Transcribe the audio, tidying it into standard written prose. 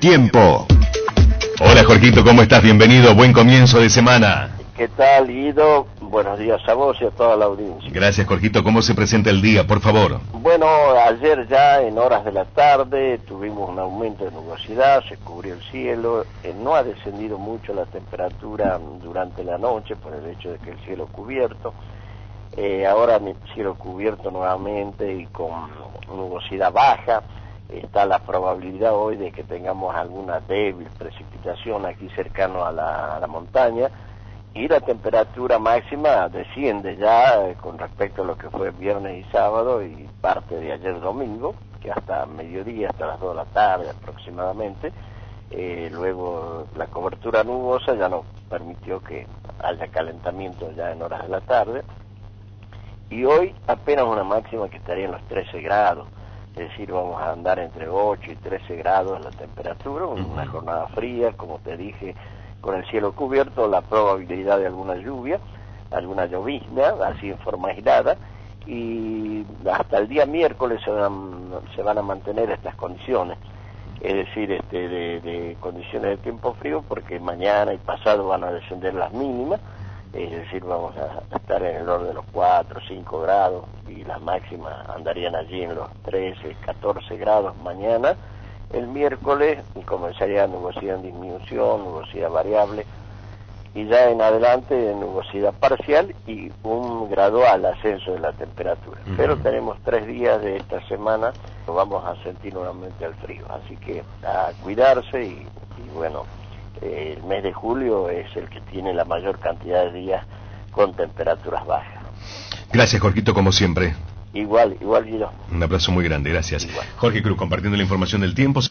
tiempo. Hola Jorgito, ¿cómo estás? Bienvenido, buen comienzo de semana. ¿Qué tal, Guido? Buenos días a vos y a toda la audiencia. Gracias Jorgito, ¿cómo se presenta el día, por favor? Bueno, ayer ya en horas de la tarde tuvimos un aumento de nubosidad, se cubrió el cielo, no ha descendido mucho la temperatura durante la noche por el hecho de que el cielo cubierto. Ahora el cielo cubierto nuevamente y con nubosidad baja. Está la probabilidad hoy de que tengamos alguna débil precipitación aquí cercano a la montaña, y la temperatura máxima desciende ya con respecto a lo que fue viernes y sábado y parte de ayer domingo, que hasta mediodía, hasta las 2 de la tarde aproximadamente. Luego la cobertura nubosa ya nos permitió que haya calentamiento ya en horas de la tarde, y hoy apenas una máxima que estaría en los 13 grados. Es decir, vamos a andar entre 8 y 13 grados la temperatura, una jornada fría, como te dije, con el cielo cubierto, la probabilidad de alguna lluvia, alguna llovizna, así en forma aislada, y hasta el día miércoles se van a mantener estas condiciones, es decir, de condiciones de tiempo frío, porque mañana y pasado van a descender las mínimas. Es decir, vamos a estar en el orden de los 4 o 5 grados y las máximas andarían allí en los 13, 14 grados mañana. El miércoles comenzaría nubosidad en disminución, nubosidad variable, y ya en adelante nubosidad parcial y un gradual ascenso de la temperatura. Pero tenemos 3 días de esta semana, vamos a sentir nuevamente el frío, así que a cuidarse y bueno. El mes de julio es el que tiene la mayor cantidad de días con temperaturas bajas. Gracias Jorgito, como siempre. Igual, Guido. Un abrazo muy grande, gracias. Igual. Jorge Cruz compartiendo la información del tiempo.